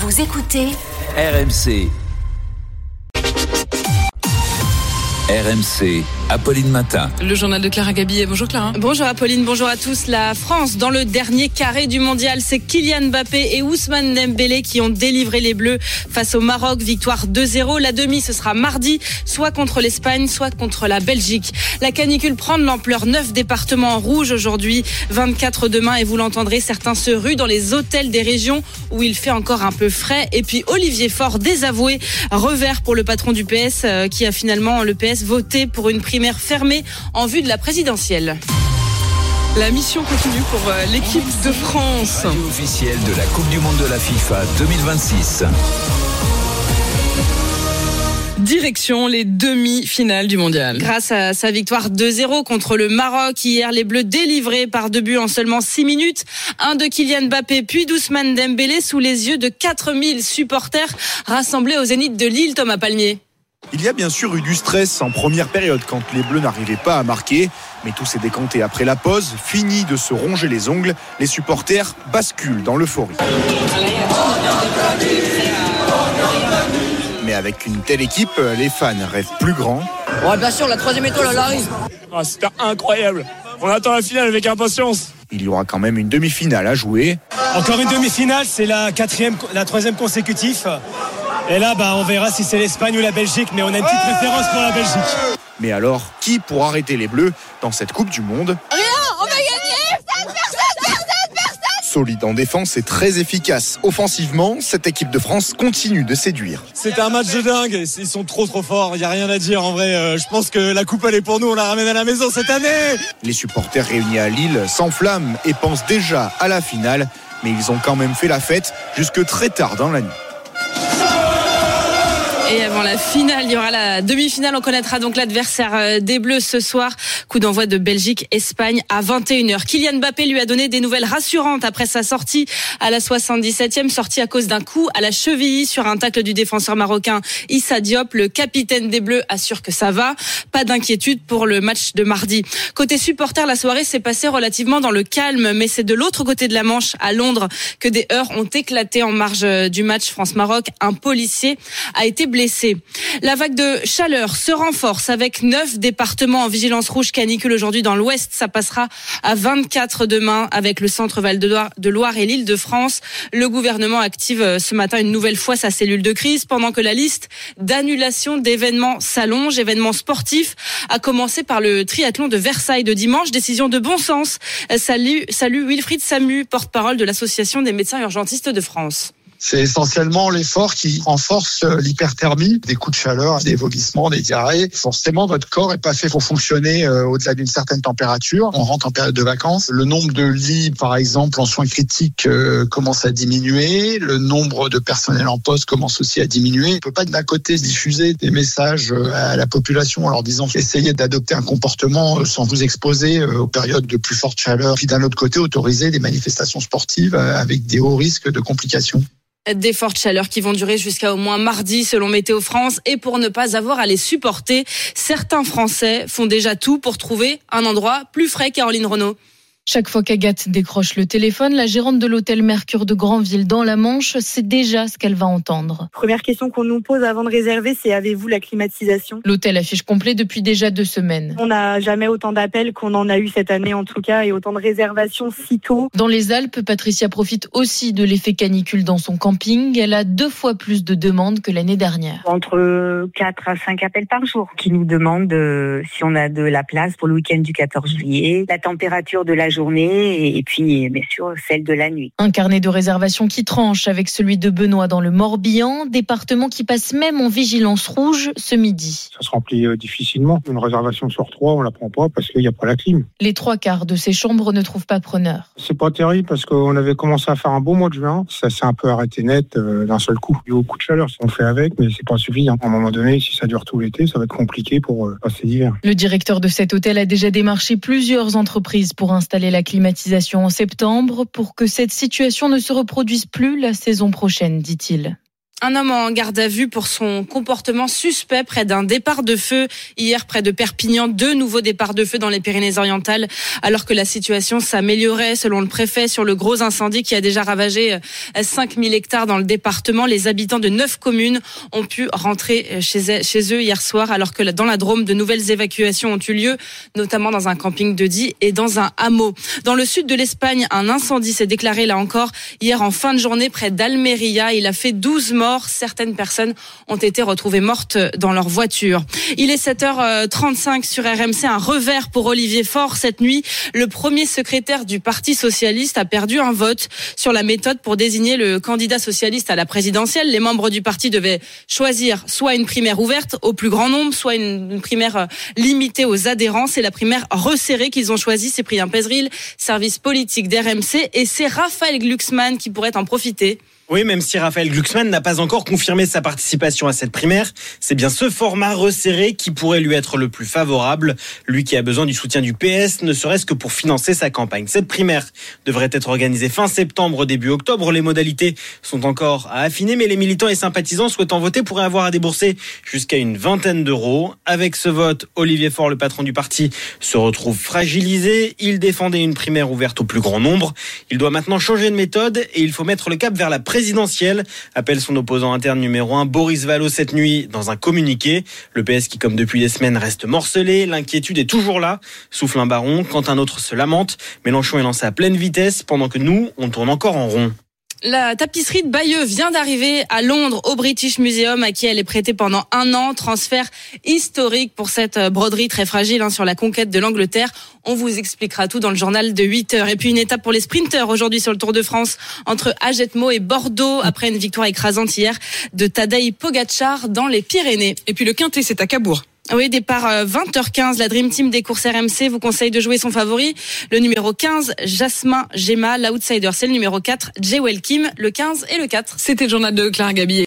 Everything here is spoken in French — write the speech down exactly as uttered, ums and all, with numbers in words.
Vous écoutez R M C. R M C, Apolline Matin. Le journal de Clara Gabillet. Bonjour Clara. Bonjour Apolline, bonjour à tous. La France dans le dernier carré du mondial, c'est Kylian Mbappé et Ousmane Dembélé qui ont délivré les Bleus face au Maroc. Victoire deux zéro. La demi, ce sera mardi, soit contre l'Espagne, soit contre la Belgique. La canicule prend de l'ampleur. neuf départements en rouge aujourd'hui, vingt-quatre demain. Et vous l'entendrez, certains se ruent dans les hôtels des régions où il fait encore un peu frais. Et puis Olivier Faure, désavoué, revers pour le patron du P S euh, qui a finalement, le P S, voté pour une primaire fermée en vue de la présidentielle. La mission continue pour l'équipe de France. Radio officielle de la Coupe du Monde de la FIFA deux mille vingt-six. Direction les demi-finales du mondial. Grâce à sa victoire deux zéro contre le Maroc hier, les Bleus délivrés par deux buts en seulement six minutes. Un de Kylian Mbappé puis d'Ousmane Dembélé sous les yeux de quatre mille supporters rassemblés au Zénith de Lille. Thomas Palmier. Il y a bien sûr eu du stress en première période quand les Bleus n'arrivaient pas à marquer. Mais tout s'est décanté après la pause. Fini de se ronger les ongles, les supporters basculent dans l'euphorie. Mais avec une telle équipe, les fans rêvent plus grand. Ouais, bien sûr, la troisième étoile, elle arrive. Ah, c'était incroyable. On attend la finale avec impatience. Il y aura quand même une demi-finale à jouer. Encore une demi-finale, c'est la quatrième, la troisième consécutive. Et là, bah, on verra si c'est l'Espagne ou la Belgique, mais on a une petite préférence pour la Belgique. Mais alors, qui pourra arrêter les Bleus dans cette Coupe du Monde ? Rien, on va gagner. Personne, personne, personne, personne. Solide en défense et très efficace offensivement, cette équipe de France continue de séduire. C'était un match de dingue, ils sont trop trop forts, il n'y a rien à dire en vrai. Euh, je pense que la coupe elle est pour nous, on la ramène à la maison cette année. Les supporters réunis à Lille s'enflamment et pensent déjà à la finale, mais ils ont quand même fait la fête jusque très tard dans la nuit. Et avant la finale, il y aura la demi-finale. On connaîtra donc l'adversaire des Bleus ce soir. Coup d'envoi de Belgique-Espagne à vingt et une heures. Kylian Mbappé lui a donné des nouvelles rassurantes après sa sortie à la soixante-dix-septième, sortie à cause d'un coup à la cheville sur un tacle du défenseur marocain Issa Diop. Le capitaine des Bleus assure que ça va. Pas d'inquiétude pour le match de mardi. Côté supporters, la soirée s'est passée relativement dans le calme, mais c'est de l'autre côté de la Manche, à Londres, que des heurts ont éclaté en marge du match France-Maroc. Un policier a été blessé. Blessés. La vague de chaleur se renforce avec neuf départements en vigilance rouge canicule aujourd'hui dans l'ouest. Ça passera à vingt-quatre demain avec le centre Val-de-Loire de Loire et l'Île-de-France. Le gouvernement active ce matin une nouvelle fois sa cellule de crise pendant que la liste d'annulation d'événements s'allonge. Événements sportifs, à commencer par le triathlon de Versailles de dimanche. Décision de bon sens. Salut, salut Wilfried Samu, porte-parole de l'Association des médecins urgentistes de France. C'est essentiellement l'effort qui renforce l'hyperthermie, des coups de chaleur, des vomissements, des diarrhées. Forcément, votre corps est pas fait pour fonctionner euh, au-delà d'une certaine température. On rentre en période de vacances. Le nombre de lits, par exemple, en soins critiques euh, commence à diminuer. Le nombre de personnel en poste commence aussi à diminuer. On peut pas d'un côté diffuser des messages à la population en leur disant essayez d'adopter un comportement sans vous exposer aux périodes de plus forte chaleur. Puis d'un autre côté, autoriser des manifestations sportives avec des hauts risques de complications. Des fortes chaleurs qui vont durer jusqu'à au moins mardi selon Météo France. Et pour ne pas avoir à les supporter, certains Français font déjà tout pour trouver un endroit plus frais. Caroline Renaud. Chaque fois qu'Agathe décroche le téléphone, la gérante de l'hôtel Mercure de Granville dans la Manche sait déjà ce qu'elle va entendre. Première question qu'on nous pose avant de réserver, c'est avez-vous la climatisation ? L'hôtel affiche complet depuis déjà deux semaines. On n'a jamais autant d'appels qu'on en a eu cette année en tout cas et autant de réservations si tôt. Dans les Alpes, Patricia profite aussi de l'effet canicule dans son camping. Elle a deux fois plus de demandes que l'année dernière. Entre quatre à cinq appels par jour qui nous demandent euh, si on a de la place pour le week-end du quatorze juillet, la température de la journée et puis bien sûr celle de la nuit. Un carnet de réservation qui tranche avec celui de Benoît dans le Morbihan, département qui passe même en vigilance rouge ce midi. Ça se remplit difficilement. Une réservation sur trois, on la prend pas parce qu'il n'y a pas la clim. Les trois quarts de ces chambres ne trouvent pas preneur. C'est pas terrible parce qu'on avait commencé à faire un beau mois de juin. Ça s'est un peu arrêté net euh, d'un seul coup. Il y a beaucoup de chaleur, on fait avec, mais c'est pas suffisant. À un moment donné, si ça dure tout l'été, ça va être compliqué pour euh, passer l'hiver. Le directeur de cet hôtel a déjà démarché plusieurs entreprises pour installer la climatisation en septembre pour que cette situation ne se reproduise plus la saison prochaine, dit-il. Un homme en garde à vue pour son comportement suspect près d'un départ de feu. Hier, près de Perpignan, deux nouveaux départs de feu dans les Pyrénées-Orientales, alors que la situation s'améliorait, selon le préfet, sur le gros incendie qui a déjà ravagé cinq mille hectares dans le département. Les habitants de neuf communes ont pu rentrer chez eux hier soir, alors que dans la Drôme, de nouvelles évacuations ont eu lieu, notamment dans un camping de Die et dans un hameau. Dans le sud de l'Espagne, un incendie s'est déclaré là encore hier en fin de journée près d'Almeria. Il a fait douze morts. Certaines personnes ont été retrouvées mortes dans leur voiture. Il est sept heures trente-cinq sur R M C. Un revers pour Olivier Faure cette nuit. Le premier secrétaire du Parti socialiste a perdu un vote sur la méthode pour désigner le candidat socialiste à la présidentielle. Les membres du parti devaient choisir soit une primaire ouverte au plus grand nombre, soit une, une primaire limitée aux adhérents. C'est la primaire resserrée qu'ils ont choisie. Cyprien Pézeril, service politique d'R M C, et c'est Raphaël Glucksmann qui pourrait en profiter. Oui, même si Raphaël Glucksmann n'a pas encore confirmé sa participation à cette primaire, c'est bien ce format resserré qui pourrait lui être le plus favorable. Lui qui a besoin du soutien du P S, ne serait-ce que pour financer sa campagne. Cette primaire devrait être organisée fin septembre, début octobre. Les modalités sont encore à affiner, mais les militants et sympathisants souhaitant voter pourraient avoir à débourser jusqu'à une vingtaine d'euros. Avec ce vote, Olivier Faure, le patron du parti, se retrouve fragilisé. Il défendait une primaire ouverte au plus grand nombre. Il doit maintenant changer de méthode et il faut mettre le cap vers la présidentielle. présidentielle, appelle son opposant interne numéro un, Boris Vallaud, cette nuit dans un communiqué. Le P S qui, comme depuis des semaines, reste morcelé. L'inquiétude est toujours là, souffle un baron, quand un autre se lamente. Mélenchon est lancé à pleine vitesse, pendant que nous, on tourne encore en rond. La tapisserie de Bayeux vient d'arriver à Londres au British Museum, à qui elle est prêtée pendant un an. Transfert historique pour cette broderie très fragile hein, sur la conquête de l'Angleterre. On vous expliquera tout dans le journal de huit heures. Et puis une étape pour les sprinteurs aujourd'hui sur le Tour de France entre Ajetmo et Bordeaux, après une victoire écrasante hier de Tadej Pogačar dans les Pyrénées. Et puis le Quintet, c'est à Cabourg. Oui, départ vingt heures quinze, la Dream Team des courses R M C vous conseille de jouer son favori. Le numéro quinze, Jasmin Gemma. L'outsider, c'est le numéro quatre, Jewel Kim, le quinze et le quatre. C'était le journal de Clara Gabi.